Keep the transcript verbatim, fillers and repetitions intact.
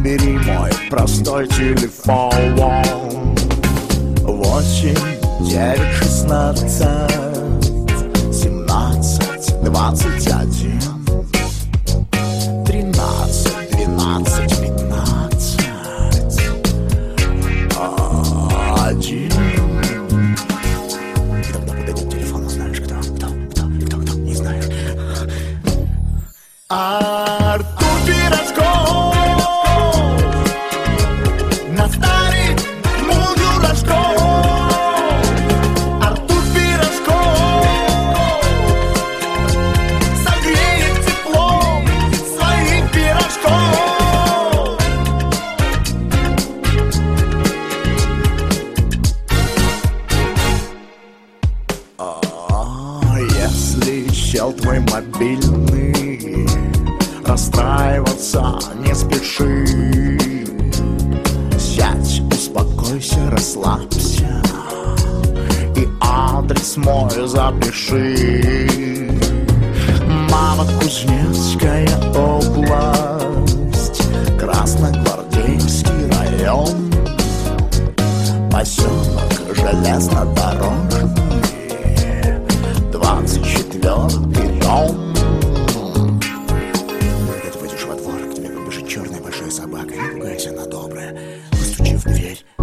Набери мой простой телефон. Восемь, девять, шестнадцать, семнадцать, двадцать один, тринадцать, двенадцать, пятнадцать, один. Кто, кто подойдет к телефону, знаешь, кто, кто, кто, кто, кто, не знаешь. Артур Пирожков на старый мудрый Рожков. Артур Пирожков согреет теплом своих пирожков. А если сел твой мобильный, расстраиваться не спеши. Сядь, успокойся, расслабься и адрес мой запиши. Новокузнецкая область, Красногвардейский район, поселок Железнодорожный, двадцать четвёртый дом. Черная большая собака, не пугайся, она добрая. Постучи в дверь,